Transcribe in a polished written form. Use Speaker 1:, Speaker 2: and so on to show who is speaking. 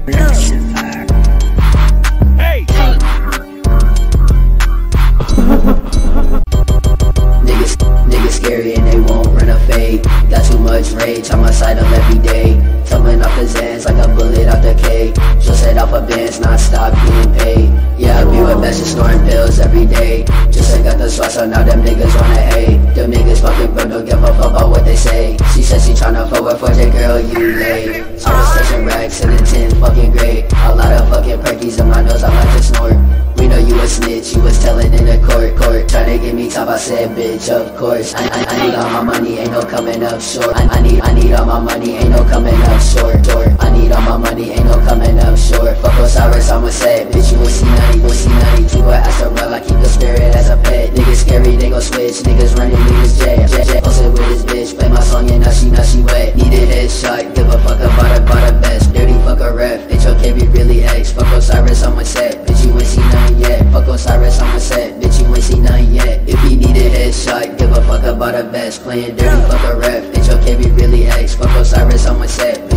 Speaker 1: Hey!
Speaker 2: Niggas scary and they won't run a fade. Got too much rage on my side of every day. Tumbling off the Zans like a bullet out the K. Just head off a bands, not stop getting paid. Yeah, I be with best and snoring pills every day. Just I got the swat, so now them niggas wanna hate. Them niggas fucking bro, don't give a fuck about what they say. She said she tryna fuck with 4J, girl, you late. I was touching racks in the 10th fucking grade. A lot of fucking perkies in my nose, I like to snort. We know you a snitch, you was telling in the court. Tryna get me top, I said bitch, of course. I need all my money, ain't no coming up short. I need all my money, ain't no coming up short. I need all my money, ain't no coming up short. Fuck Osiris, I'ma say, bitch, you will see 90, keep her ass around, I keep the spirit as a pet. Niggas scary, they gon' switch, niggas running, niggas jet. Posted with his bitch, play my song and now she wet. Need a headshot, give a fuck about the best. Dirty fuck a ref, HOK be really X. Fuck Osiris, I'ma set, bitch, you ain't seen nothing yet. Fuck Osiris, I'ma set, bitch, you ain't seen nothing yet. If he need a headshot, give a fuck about the best. Playing dirty fuck a ref, HOK be really X. Fuck Osiris, I'ma set.